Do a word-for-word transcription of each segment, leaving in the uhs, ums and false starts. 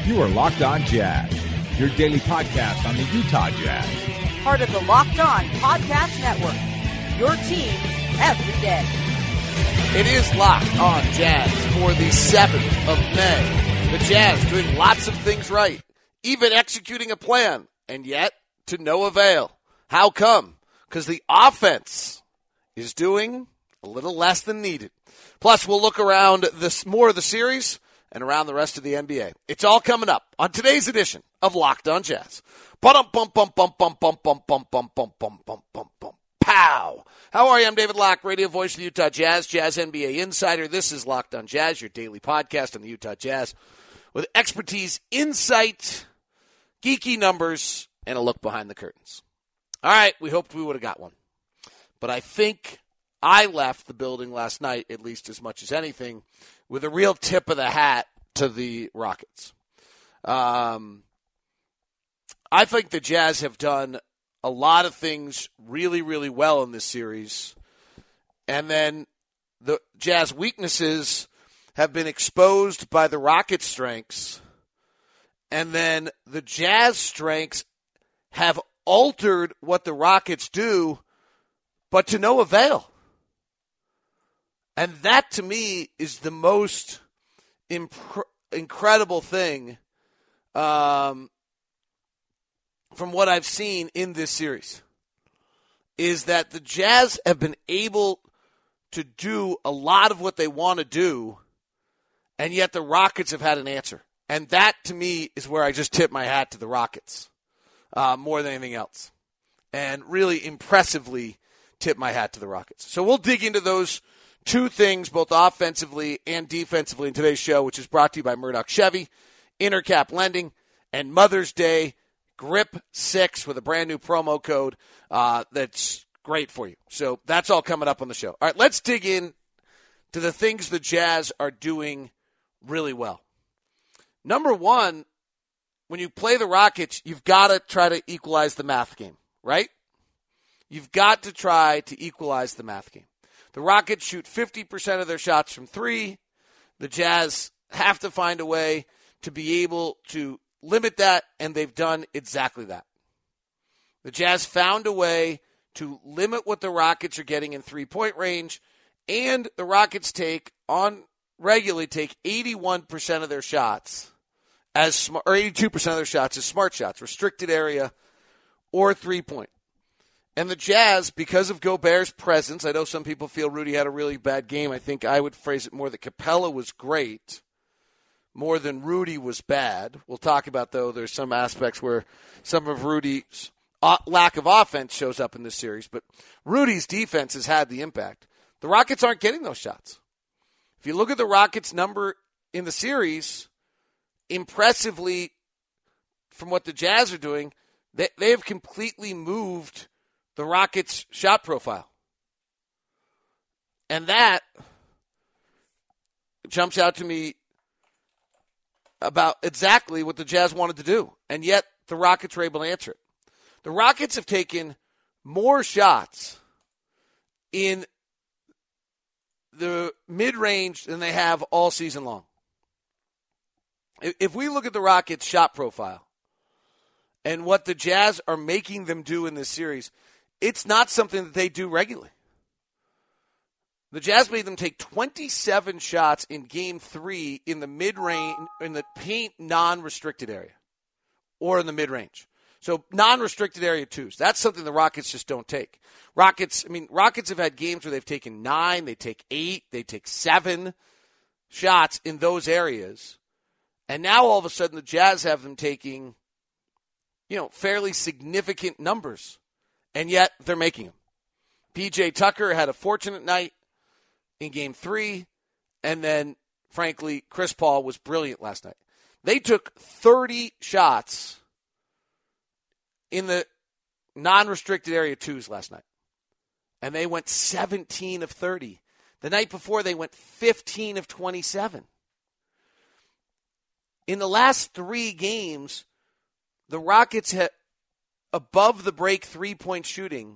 You are Locked On Jazz, your daily podcast on the Utah Jazz. Part of the Locked On Podcast Network, your team every day. It is Locked On Jazz for the seventh of May. The Jazz doing lots of things right, even executing a plan, and yet to no avail. How come? Because the offense is doing a little less than needed. Plus, we'll look around this more of the series and around the rest of the N B A. It's all coming up on today's edition of Locked On Jazz. Bum bum bum bum bum bum bum bum bum bum bum bum bum bum. Pow! How are you? I'm David Locke, radio voice of the Utah Jazz, Jazz N B A insider. This is Locked On Jazz, your daily podcast on the Utah Jazz, with expertise, insight, geeky numbers, and a look behind the curtains. All right, we hoped we would have got one, but I think I left the building last night, at least as much as anything, with a real tip of the hat to the Rockets. Um, I think the Jazz have done a lot of things really, really well in this series, and then the Jazz weaknesses have been exposed by the Rockets' strengths, and then the Jazz strengths have altered what the Rockets do, but to no avail. And that, to me, is the most imp- incredible thing um, from what I've seen in this series, is that the Jazz have been able to do a lot of what they want to do, and yet the Rockets have had an answer. And that, to me, is where I just tip my hat to the Rockets uh, more than anything else. And really impressively tip my hat to the Rockets. So we'll dig into those two things, both offensively and defensively, in today's show, which is brought to you by Murdoch Chevy, Intercap Lending, and Mother's Day Grip six with a brand new promo code uh, that's great for you. So that's all coming up on the show. All right, let's dig in to the things the Jazz are doing really well. Number one, when you play the Rockets, you've got to try to equalize the math game, right? You've got to try to equalize the math game. The Rockets shoot fifty percent of their shots from three. The Jazz have to find a way to be able to limit that, and they've done exactly that. The Jazz found a way to limit what the Rockets are getting in three-point range, and the Rockets take on regularly take eighty-one percent of their shots as smart, or eighty-two percent of their shots as smart shots, restricted area or three-point. And the Jazz, because of Gobert's presence, I know some people feel Rudy had a really bad game. I think I would phrase it more that Capella was great, more than Rudy was bad. We'll talk about, though, there's some aspects where some of Rudy's lack of offense shows up in this series, but Rudy's defense has had the impact. The Rockets aren't getting those shots. If you look at the Rockets' number in the series, impressively, from what the Jazz are doing, they, they have completely moved the Rockets' shot profile. And that jumps out to me about exactly what the Jazz wanted to do. And yet the Rockets were able to answer it. The Rockets have taken more shots in the mid-range than they have all season long. If we look at the Rockets' shot profile and what the Jazz are making them do in this series, it's not something that they do regularly. The Jazz made them take twenty-seven shots in game three in the mid-range, in the paint non-restricted area, or in the mid-range. So non-restricted area twos. That's something the Rockets just don't take. Rockets, I mean, Rockets have had games where they've taken nine, they take eight, they take seven shots in those areas. And now all of a sudden the Jazz have them taking, you know, fairly significant numbers. And yet, they're making them. P J Tucker had a fortunate night in game three. And then, frankly, Chris Paul was brilliant last night. They took thirty shots in the non-restricted area twos last night. And they went seventeen of thirty. The night before, they went fifteen of twenty-seven. In the last three games, the Rockets had above the break three-point shooting,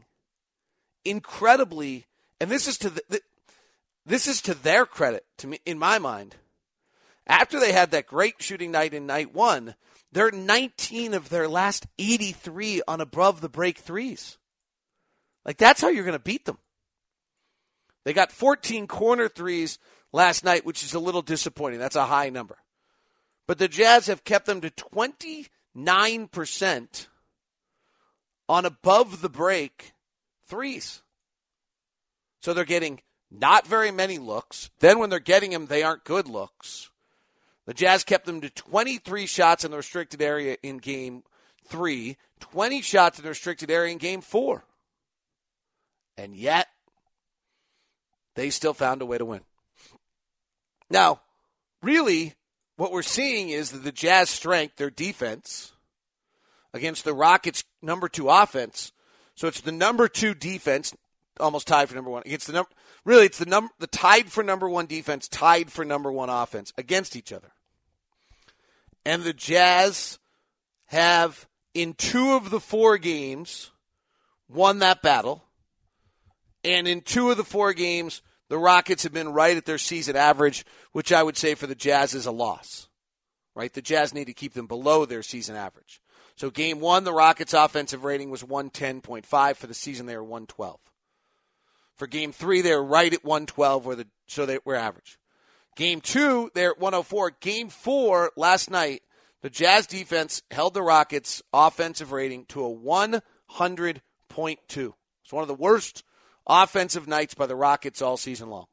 incredibly, and this is to the, the, this is to their credit, to me, in my mind, After they had that great shooting night in night one, they're nineteen of their last eighty-three on above the break threes. Like, that's how you're going to beat them. They got fourteen corner threes last night, which is a little disappointing. That's a high number. But the Jazz have kept them to twenty-nine percent on above the break threes. So they're getting not very many looks. Then when they're getting them, they aren't good looks. The Jazz kept them to twenty-three shots in the restricted area in game three, twenty shots in the restricted area in game four. And yet, they still found a way to win. Now, really, what we're seeing is that the Jazz strength, their defense, against the Rockets' number two offense. So it's the number two defense, almost tied for number one. Against the number, really, it's the number, the tied for number one defense, tied for number one offense against each other. And the Jazz have, in two of the four games, won that battle. And in two of the four games, the Rockets have been right at their season average, which I would say for the Jazz is a loss. Right? The Jazz need to keep them below their season average. So game one, the Rockets' offensive rating was one ten point five. For the season, they were one twelve. For game three, they were right at one twelve, where the, so they were average. Game two, they're at one oh four. Game four, last night, the Jazz defense held the Rockets' offensive rating to a one hundred point two. It's one of the worst offensive nights by the Rockets all season long.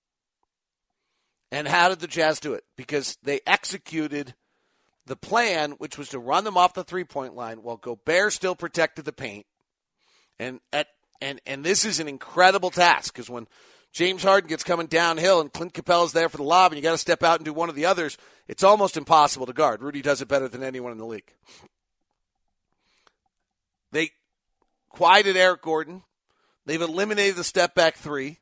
And how did the Jazz do it? Because they executed the plan, which was to run them off the three-point line while Gobert still protected the paint. And at and and this is an incredible task, because when James Harden gets coming downhill and Clint Capella's there for the lob and you got to step out and do one of the others, it's almost impossible to guard. Rudy does it better than anyone in the league. They quieted Eric Gordon. They've eliminated the step-back three.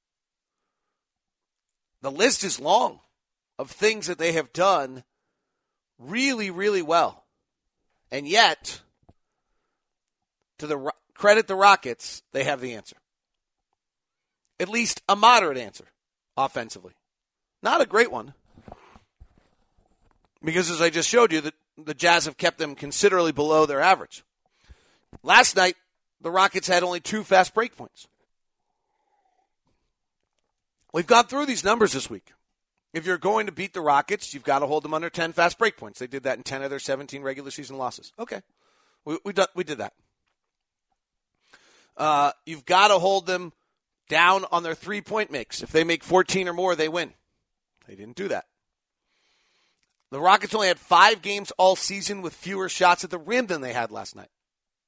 The list is long of things that they have done really, really well. And yet, to the credit the Rockets, they have the answer. At least a moderate answer offensively. Not a great one. Because as I just showed you, the, the Jazz have kept them considerably below their average. Last night, the Rockets had only two fast break points. We've gone through these numbers this week. If you're going to beat the Rockets, you've got to hold them under ten fast break points. They did that in ten of their seventeen regular season losses. Okay. We we, do, we did that. Uh, you've got to hold them down on their three-point mix. If they make fourteen or more, they win. They didn't do that. The Rockets only had five games all season with fewer shots at the rim than they had last night.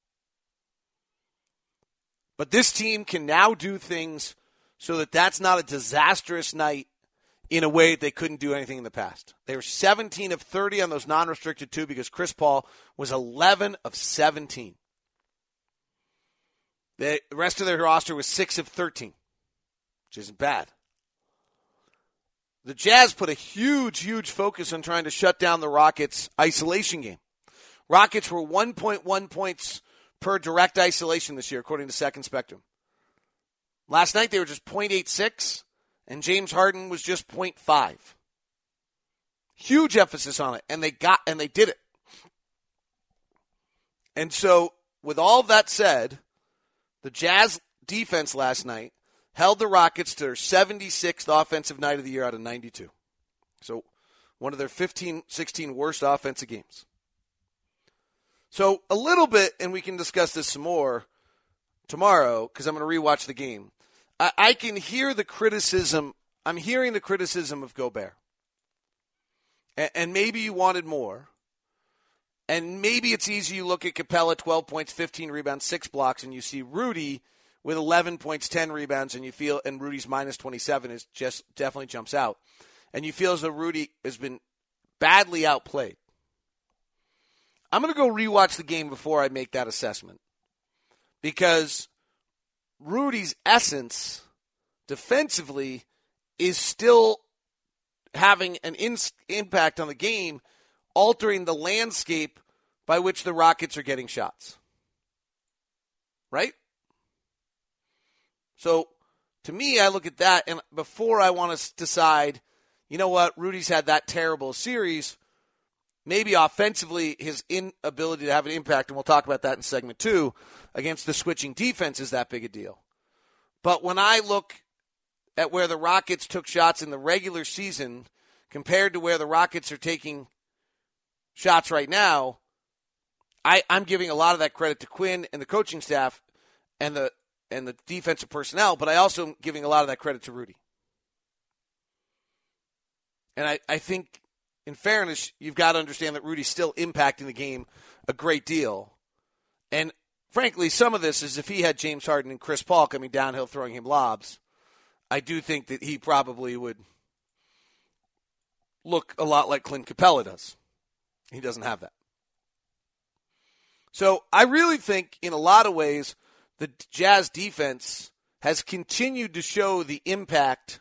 But this team can now do things so that that's not a disastrous night in a way that they couldn't do anything in the past. They were seventeen of thirty on those non-restricted two because Chris Paul was eleven of seventeen. The rest of their roster was six of thirteen, which isn't bad. The Jazz put a huge, huge focus on trying to shut down the Rockets' isolation game. Rockets were one point one points per direct isolation this year, according to Second Spectrum. Last night they were just zero point eight six, and James Harden was just zero point five. Huge emphasis on it, and they got and they did it. And so, with all that said, the Jazz defense last night held the Rockets to their seventy-sixth offensive night of the year out of ninety-two. So, one of their fifteen, sixteen worst offensive games. So, a little bit, and we can discuss this some more tomorrow, because I'm going to rewatch the game. I, I can hear the criticism. I'm hearing the criticism of Gobert. And, and maybe you wanted more. And maybe it's easy you look at Capella, twelve points, fifteen rebounds, six blocks, and you see Rudy with eleven points, ten rebounds, and you feel, and Rudy's minus twenty-seven is just definitely jumps out. And you feel as though Rudy has been badly outplayed. I'm going to go rewatch the game before I make that assessment. Because Rudy's essence defensively is still having an in- impact on the game, altering the landscape by which the Rockets are getting shots. Right? So, to me, I look at that, and before I want to decide, you know what, Rudy's had that terrible series. Maybe offensively, his inability to have an impact, and we'll talk about that in segment two, against the switching defense is that big a deal. But when I look at where the Rockets took shots in the regular season compared to where the Rockets are taking shots right now, I, I'm giving a lot of that credit to Quinn and the coaching staff and the and the defensive personnel, but I also am giving a lot of that credit to Rudy. And I, I think, in fairness, you've got to understand that Rudy's still impacting the game a great deal. And frankly, some of this is if he had James Harden and Chris Paul coming downhill throwing him lobs, I do think that he probably would look a lot like Clint Capella does. He doesn't have that. So I really think in a lot of ways the Jazz defense has continued to show the impact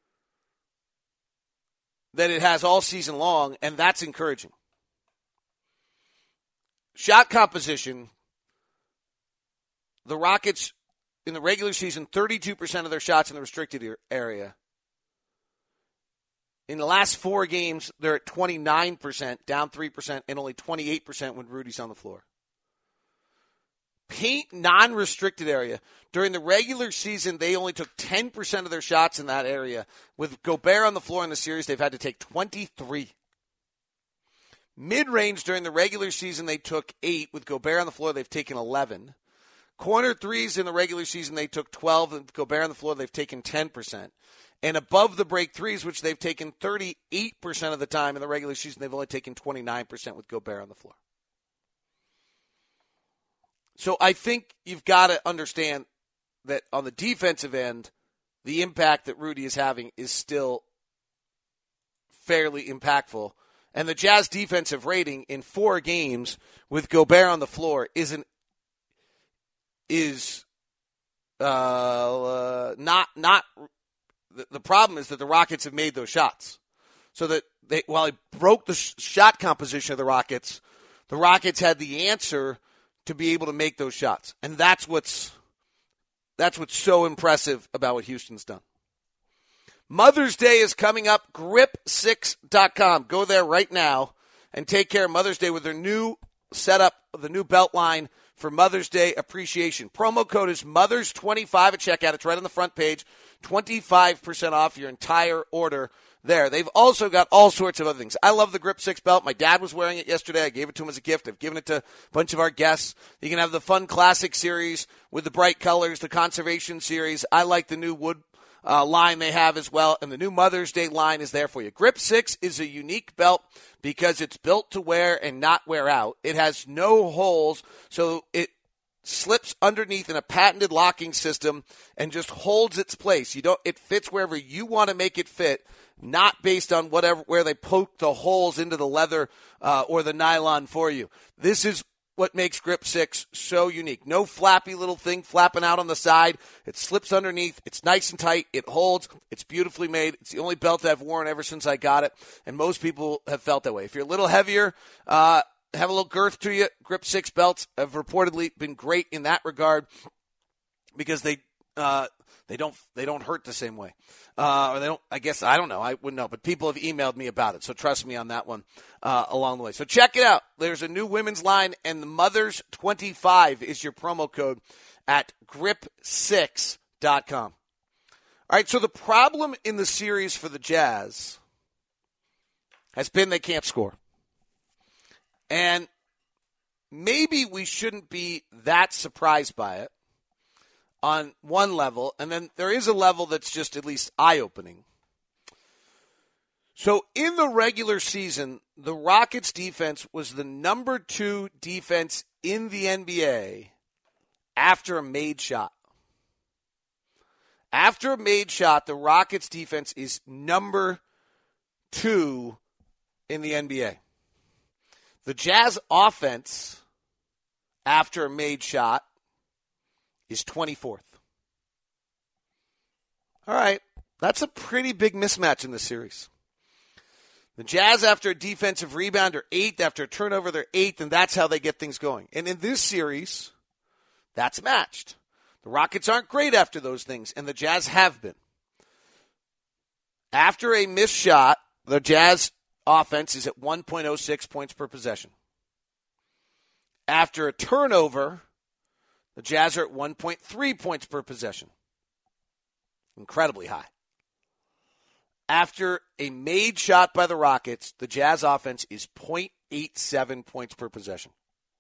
that it has all season long, and that's encouraging. Shot composition, the Rockets in the regular season, thirty-two percent of their shots in the restricted area. In the last four games, they're at twenty-nine percent, down three percent, and only twenty-eight percent when Rudy's on the floor. Paint non-restricted area. During the regular season, they only took ten percent of their shots in that area. With Gobert on the floor in the series, they've had to take twenty-three. Mid-range during the regular season, they took eight. With Gobert on the floor, they've taken eleven. Corner threes in the regular season, they took twelve. With Gobert on the floor, they've taken ten percent. And above the break threes, which they've taken thirty-eight percent of the time in the regular season, they've only taken twenty-nine percent with Gobert on the floor. So I think you've got to understand that on the defensive end, the impact that Rudy is having is still fairly impactful. And the Jazz defensive rating in four games with Gobert on the floor isn't is uh, uh, not not the, the problem is that the Rockets have made those shots. So that they while he broke the sh- shot composition of the Rockets, the Rockets had the answer to be able to make those shots. And that's what's that's what's so impressive about what Houston's done. Mother's Day is coming up, grip six dot com. Go there right now and take care of Mother's Day with their new setup, the new belt line for Mother's Day appreciation. Promo code is mothers twenty-five at checkout. It's right on the front page. twenty-five percent off your entire order there. They've also got all sorts of other things. I love the Grip six belt. My dad was wearing it yesterday. I gave it to him as a gift. I've given it to a bunch of our guests. You can have the fun classic series with the bright colors, the conservation series. I like the new wood uh, line they have as well, and the new Mother's Day line is there for you. Grip six is a unique belt because it's built to wear and not wear out. It has no holes, so it slips underneath in a patented locking system and just holds its place. You don't. It fits wherever you want to make it fit, not based on whatever where they poke the holes into the leather uh, or the nylon for you. This is what makes Grip six so unique. No flappy little thing flapping out on the side. It slips underneath. It's nice and tight. It holds. It's beautifully made. It's the only belt I've worn ever since I got it, and most people have felt that way. If you're a little heavier, uh, have a little girth to you, Grip six belts have reportedly been great in that regard because they uh, they don't they don't hurt the same way. Uh, or they don't, I guess, I don't know. I wouldn't know. But people have emailed me about it. So trust me on that one uh, along the way. So check it out. There's a new women's line, and the mothers twenty-five is your promo code at grip six dot com. All right, so the problem in the series for the Jazz has been they can't score. And maybe we shouldn't be that surprised by it on one level, and then there is a level that's just at least eye-opening. So in the regular season, the Rockets' defense was the number two defense in the N B A after a made shot. After a made shot, the Rockets' defense is number two in the N B A. The Jazz offense, after a made shot, is twenty-fourth. All right, that's a pretty big mismatch in this series. The Jazz, after a defensive rebound, are eighth. After a turnover, they're eighth, and that's how they get things going. And in this series, that's matched. The Rockets aren't great after those things, and the Jazz have been. After a missed shot, the Jazz offense is at one point oh six points per possession. After a turnover, the Jazz are at one point three points per possession. Incredibly high. After a made shot by the Rockets, the Jazz offense is zero point eight seven points per possession.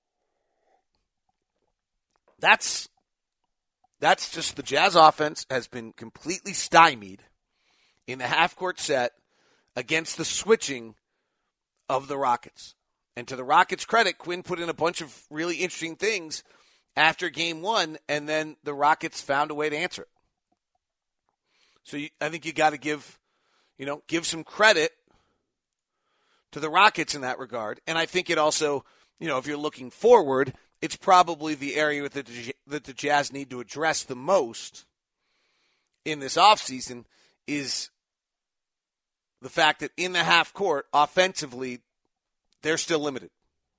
That's that's just the Jazz offense has been completely stymied in the half-court set against the switching of the Rockets. And to the Rockets' credit, Quinn put in a bunch of really interesting things after game one, and then the Rockets found a way to answer it. So you, I think you got to give, you know, give some credit to the Rockets in that regard. And I think it also, you know, if you're looking forward, it's probably the area that the, that the Jazz need to address the most in this offseason is the fact that in the half court, offensively, they're still limited.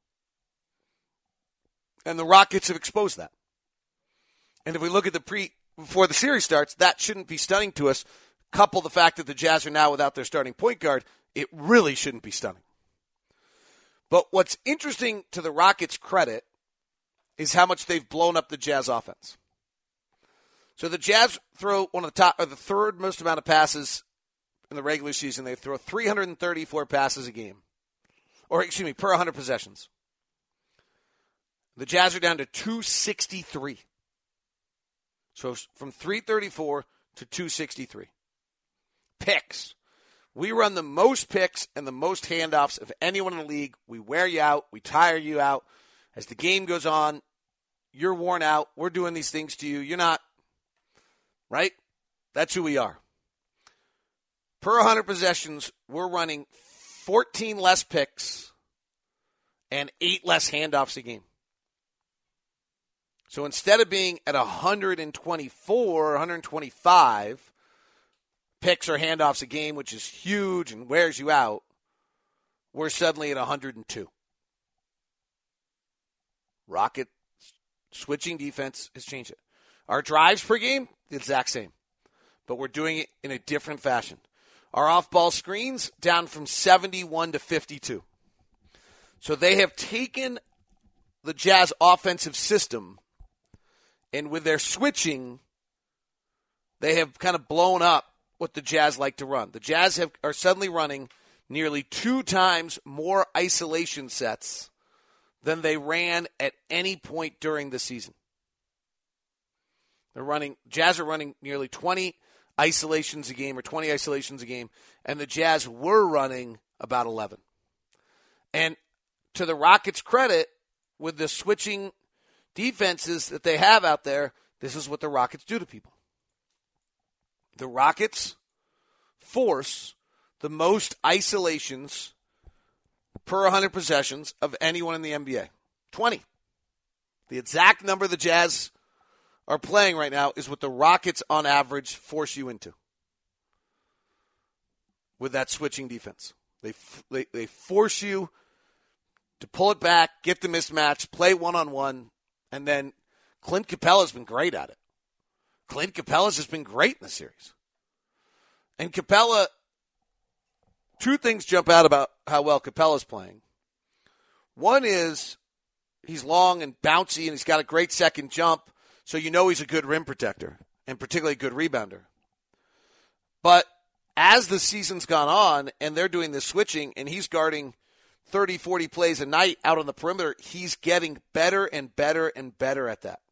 And the Rockets have exposed that. And if we look at the pre, before the series starts, that shouldn't be stunning to us. Couple the fact that the Jazz are now without their starting point guard, it really shouldn't be stunning. But what's interesting to the Rockets' credit is how much they've blown up the Jazz offense. So the Jazz throw one of the top, or the third most amount of passes in the regular season. They throw three hundred thirty-four passes a game. Or, excuse me, per one hundred possessions. The Jazz are down to two sixty-three. So from three thirty-four to two sixty-three. Picks. We run the most picks and the most handoffs of anyone in the league. We wear you out. We tire you out. As the game goes on, you're worn out. We're doing these things to you. You're not, right? That's who we are. Per one hundred possessions, we're running fourteen less picks and eight less handoffs a game. So instead of being at one hundred twenty-four, one hundred twenty-five picks or handoffs a game, which is huge and wears you out, we're suddenly at one hundred two. Rocket switching defense has changed it. Our drives per game, the exact same. But we're doing it in a different fashion. Our off-ball screens down from seventy-one to fifty-two. So they have taken the Jazz offensive system, and with their switching, they have kind of blown up what the Jazz like to run. The Jazz have, are suddenly running nearly two times more isolation sets than they ran at any point during the season. They're running, Jazz are running nearly twenty isolations a game or twenty isolations a game, and the Jazz were running about eleven. And to the Rockets' credit, with the switching defenses that they have out there, this is what the Rockets do to people. The Rockets force the most isolations per one hundred possessions of anyone in the N B A. twenty. The exact number the Jazz are playing right now is what the Rockets on average force you into with that switching defense. They they, they force you to pull it back, get the mismatch, play one-on-one, and then Clint Capella's been great at it. Clint Capella's just been great in the series. And Capella, two things jump out about how well Capella's playing. One is he's long and bouncy, and he's got a great second jump, so you know he's a good rim protector, and particularly a good rebounder. But as the season's gone on, and they're doing this switching, and he's guarding thirty, forty plays a night out on the perimeter, he's getting better and better and better at that.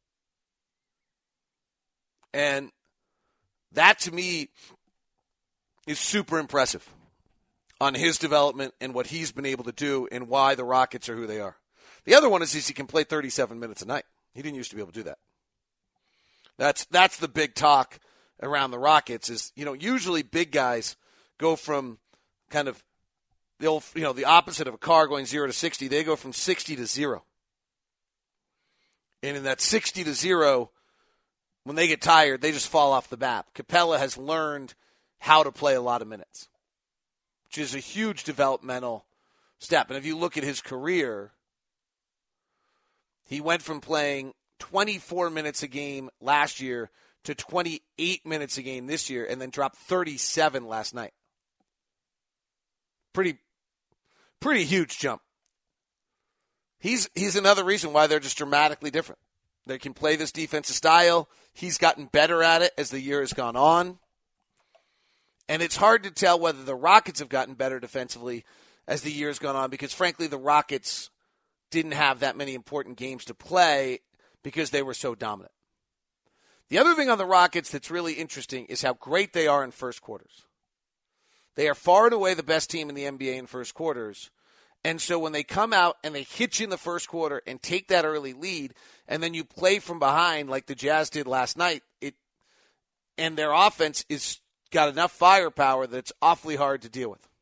And that, to me, is super impressive on his development and what he's been able to do and why the Rockets are who they are. The other one is, is he can play thirty-seven minutes a night. He didn't used to be able to do that. That's that's the big talk around the Rockets is, you know, usually big guys go from kind of the old, you know, the opposite of a car going zero to sixty. They go from sixty to zero. And in that sixty to zero, when they get tired, they just fall off the map. Capella has learned how to play a lot of minutes, which is a huge developmental step. And if you look at his career, he went from playing twenty-four minutes a game last year to twenty-eight minutes a game this year and then dropped thirty-seven last night. Pretty, pretty huge jump. He's he's another reason why they're just dramatically different. They can play this defensive style. He's gotten better at it as the year has gone on. And it's hard to tell whether the Rockets have gotten better defensively as the year has gone on because, frankly, the Rockets didn't have that many important games to play because they were so dominant. The other thing on the Rockets that's really interesting is how great they are in first quarters. They are far and away the best team in the N B A in first quarters. And so when they come out and they hit you in the first quarter and take that early lead, and then you play from behind like the Jazz did last night, it and their offense is got enough firepower that it's awfully hard to deal with.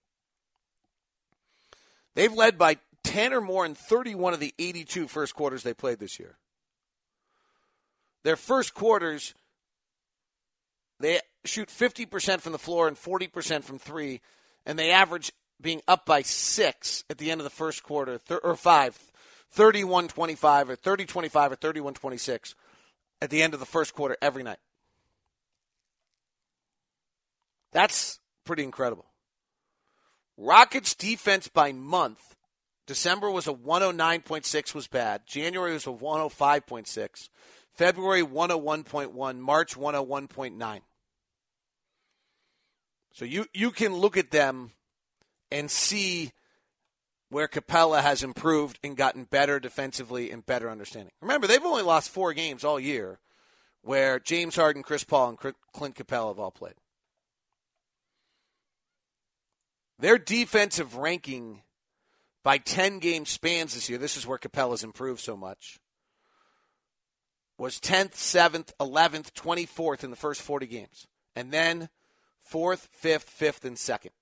They've led by ten or more in thirty-one of the eighty-two first quarters they played this year. Their first quarters, they shoot fifty percent from the floor and forty percent from three, and they average being up by six at the end of the first quarter, th- or five, thirty-one twenty-five or thirty twenty-five or thirty-one twenty-six at the end of the first quarter every night. That's pretty incredible. Rockets defense by month. December was a one oh nine point six was bad. January was a one oh five point six. February one oh one point one. March one oh one point nine. So you, you can look at them and see where Capella has improved and gotten better defensively and better understanding. Remember, they've only lost four games all year where James Harden, Chris Paul, and Clint Capella have all played. Their defensive ranking by ten-game spans this year, this is where Capella's improved so much, was tenth, seventh, eleventh, twenty-fourth in the first forty games. And then fourth, fifth, fifth, and second.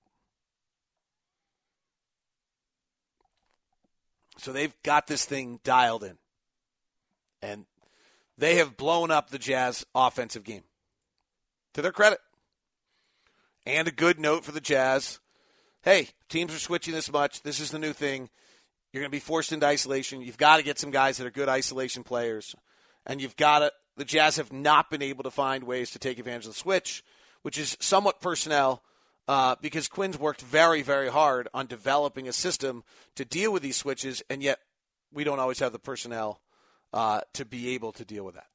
So they've got this thing dialed in. And they have blown up the Jazz offensive game. To their credit. And a good note for the Jazz. Hey, teams are switching this much. This is the new thing. You're going to be forced into isolation. You've got to get some guys that are good isolation players. And you've got to – the Jazz have not been able to find ways to take advantage of the switch, which is somewhat personnel. Uh, because Quinn's worked very, very hard on developing a system to deal with these switches, and yet we don't always have the personnel uh, to be able to deal with that.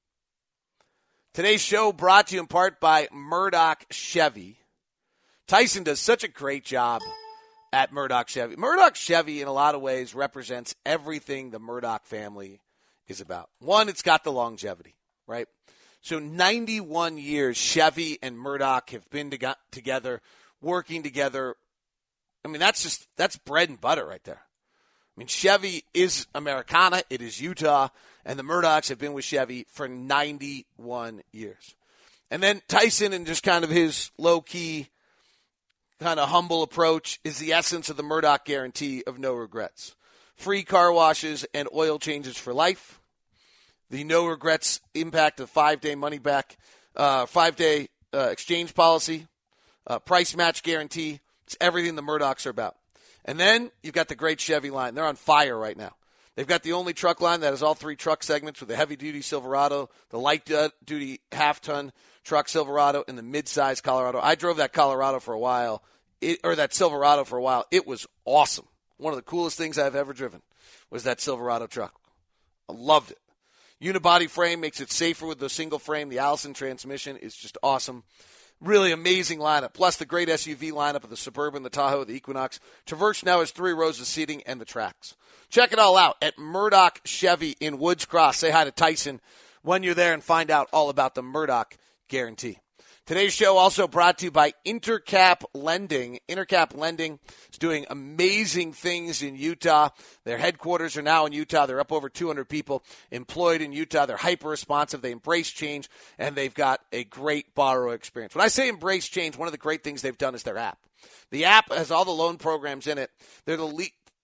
Today's show brought to you in part by Murdoch Chevy. Tyson does such a great job at Murdoch Chevy. Murdoch Chevy, in a lot of ways, represents everything the Murdoch family is about. One, it's got the longevity, right? So ninety-one years, Chevy and Murdoch have been to- together, working together. I mean, that's just, that's bread and butter right there. I mean, Chevy is Americana. It is Utah. And the Murdochs have been with Chevy for ninety-one years. And then Tyson, and just kind of his low-key, kind of humble approach, is the essence of the Murdoch guarantee of no regrets. Free car washes and oil changes for life. The no regrets impact of five-day money back, uh, five-day uh, exchange policy, uh, price match guarantee. It's everything the Murdochs are about. And then you've got the great Chevy line. They're on fire right now. They've got the only truck line that has all three truck segments with the heavy-duty Silverado, the light-duty half-ton truck Silverado, and the mid-size Colorado. I drove that Colorado for a while, it, or that Silverado for a while. It was awesome. One of the coolest things I've ever driven was that Silverado truck. I loved it. Unibody frame makes it safer with the single frame. The Allison transmission is just awesome. Really amazing lineup. Plus the great S U V lineup of the Suburban, the Tahoe, the Equinox. Traverse now has three rows of seating and the tracks. Check it all out at Murdoch Chevy in Woods Cross. Say hi to Tyson when you're there and find out all about the Murdoch guarantee. Today's show also brought to you by Intercap Lending. Intercap Lending is doing amazing things in Utah. Their headquarters are now in Utah. They're up over two hundred people employed in Utah. They're hyper-responsive. They embrace change, and they've got a great borrower experience. When I say embrace change, one of the great things they've done is their app. The app has all the loan programs in it. They're the lead.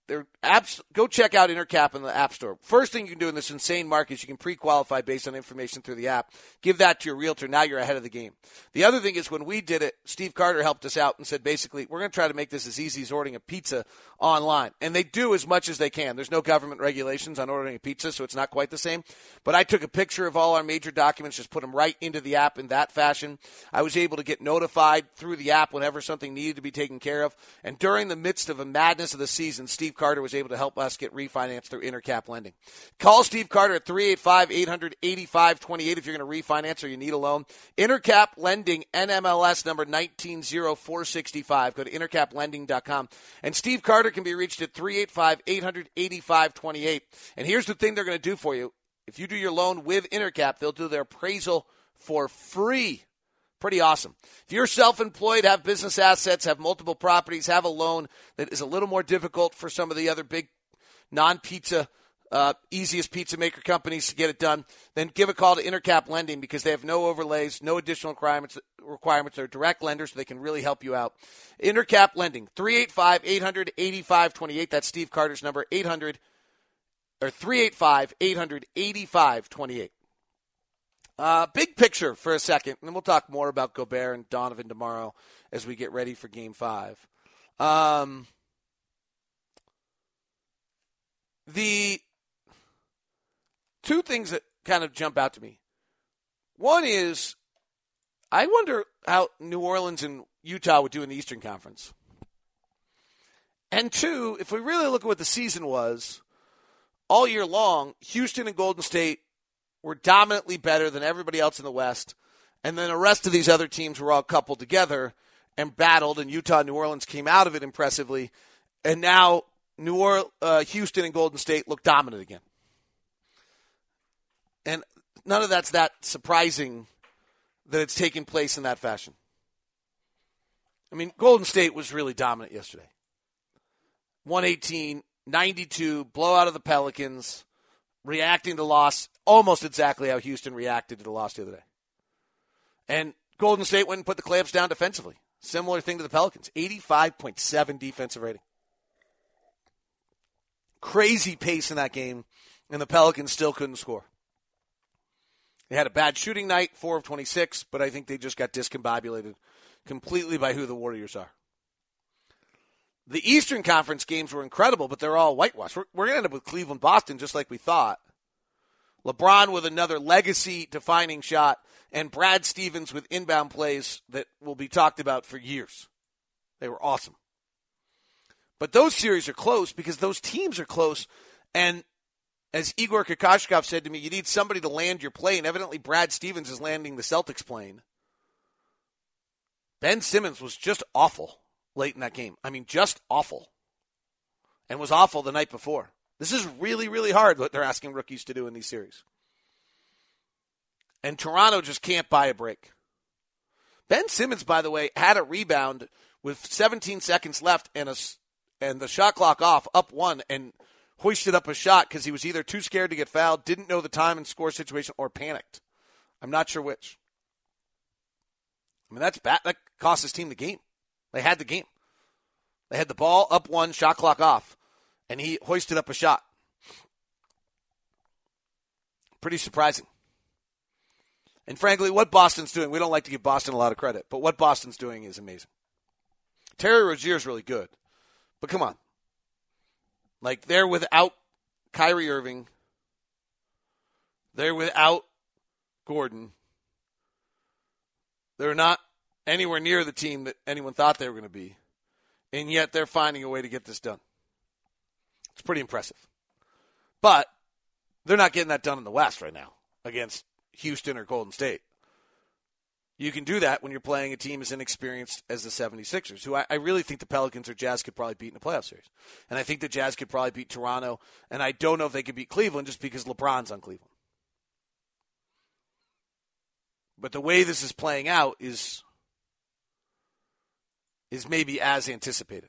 They're apps. Go check out Intercap in the App Store. First thing you can do in this insane market is you can pre-qualify based on information through the app. Give that to your realtor. Now you're ahead of the game. The other thing is when we did it, Steve Carter helped us out and said, basically, we're going to try to make this as easy as ordering a pizza online. And they do as much as they can. There's no government regulations on ordering a pizza, so it's not quite the same. But I took a picture of all our major documents, just put them right into the app in that fashion. I was able to get notified through the app whenever something needed to be taken care of. And during the midst of a madness of the season, Steve Carter was able to help us get refinanced through Intercap Lending. Call Steve Carter at three eight five, eight hundred, eighty-five twenty-eight if you're going to refinance or you need a loan. Intercap Lending, N M L S number one nine zero four six five. Go to intercap lending dot com. And Steve Carter can be reached at three eight five, eight hundred, eighty-five twenty-eight. And here's the thing they're going to do for you. If you do your loan with Intercap, they'll do their appraisal for free. Pretty awesome. If you're self-employed, have business assets, have multiple properties, have a loan that is a little more difficult for some of the other big non-pizza, uh, easiest pizza maker companies to get it done, then give a call to Intercap Lending because they have no overlays, no additional requirements. requirements. They're direct lenders, so they can really help you out. Intercap Lending, three eight five, eight hundred, eighty-five twenty-eight. That's Steve Carter's number, eight hundred, or three eight five, eight hundred, eighty-five twenty-eight. Uh, big picture for a second, and then we'll talk more about Gobert and Donovan tomorrow as we get ready for Game five. Um, the two things that kind of jump out to me. One is, I wonder how New Orleans and Utah would do in the Eastern Conference. And two, if we really look at what the season was, all year long, Houston and Golden State were dominantly better than everybody else in the West. And then the rest of these other teams were all coupled together and battled, and Utah and New Orleans came out of it impressively. And now New Orleans, uh, Houston and Golden State look dominant again. And none of that's that surprising that it's taken place in that fashion. I mean, Golden State was really dominant yesterday. one eighteen, ninety-two, blowout of the Pelicans, reacting to loss almost exactly how Houston reacted to the loss the other day. And Golden State went and put the clamps down defensively. Similar thing to the Pelicans. eighty-five point seven defensive rating. Crazy pace in that game, and the Pelicans still couldn't score. They had a bad shooting night, four of twenty-six, but I think they just got discombobulated completely by who the Warriors are. The Eastern Conference games were incredible, but they're all whitewashed. We're, we're going to end up with Cleveland-Boston just like we thought. LeBron with another legacy-defining shot, and Brad Stevens with inbound plays that will be talked about for years. They were awesome. But those series are close because those teams are close, and as Igor Kokoshkov said to me, you need somebody to land your plane. Evidently, Brad Stevens is landing the Celtics plane. Ben Simmons was just awful late in that game. I mean, just awful. And was awful the night before. This is really, really hard what they're asking rookies to do in these series. And Toronto just can't buy a break. Ben Simmons, by the way, had a rebound with seventeen seconds left and a, and the shot clock off, up one, and hoisted up a shot because he was either too scared to get fouled, didn't know the time and score situation, or panicked. I'm not sure which. I mean, that's bad. That cost his team the game. They had the game. They had the ball up one, shot clock off, and he hoisted up a shot. Pretty surprising. And frankly, what Boston's doing, we don't like to give Boston a lot of credit, but what Boston's doing is amazing. Terry Rozier's really good, but come on. Like, they're without Kyrie Irving. They're without Gordon. They're not anywhere near the team that anyone thought they were going to be. And yet they're finding a way to get this done. It's pretty impressive. But they're not getting that done in the West right now against Houston or Golden State. You can do that when you're playing a team as inexperienced as the seventy-sixers, who I, I really think the Pelicans or Jazz could probably beat in the playoff series. And I think the Jazz could probably beat Toronto. And I don't know if they could beat Cleveland just because LeBron's on Cleveland. But the way this is playing out is, is maybe as anticipated.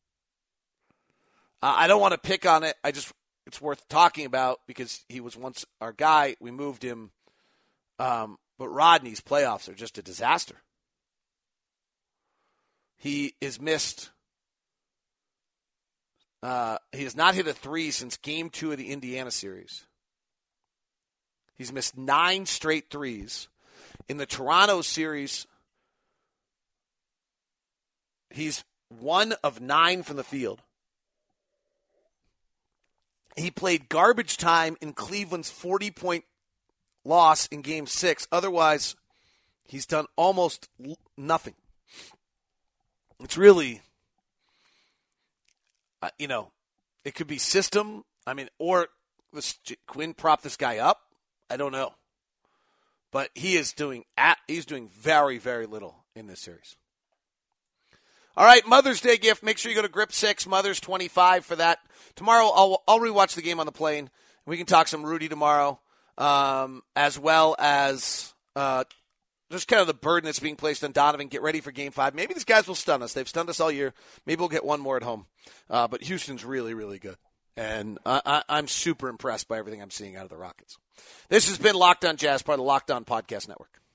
Uh, I don't want to pick on it. I just it's worth talking about because he was once our guy. We moved him. Um, but Rodney's playoffs are just a disaster. He is missed Uh, he has not hit a three since game two of the Indiana series. He's missed nine straight threes. In the Toronto series, he's one of nine from the field. He played garbage time in Cleveland's forty-point loss in game six. Otherwise, he's done almost nothing. It's really, uh, you know, it could be system. I mean, or this, Quinn propped this guy up. I don't know. But he is doing at, he's doing very, very little in this series. All right, Mother's Day gift. Make sure you go to Grip six, Mother's twenty-five for that. Tomorrow, I'll, I'll rewatch the game on the plane. We can talk some Rudy tomorrow, um, as well as uh, just kind of the burden that's being placed on Donovan. Get ready for game five. Maybe these guys will stun us. They've stunned us all year. Maybe we'll get one more at home. Uh, but Houston's really, really good. And I, I, I'm super impressed by everything I'm seeing out of the Rockets. This has been Locked On Jazz, part of the Locked On Podcast Network.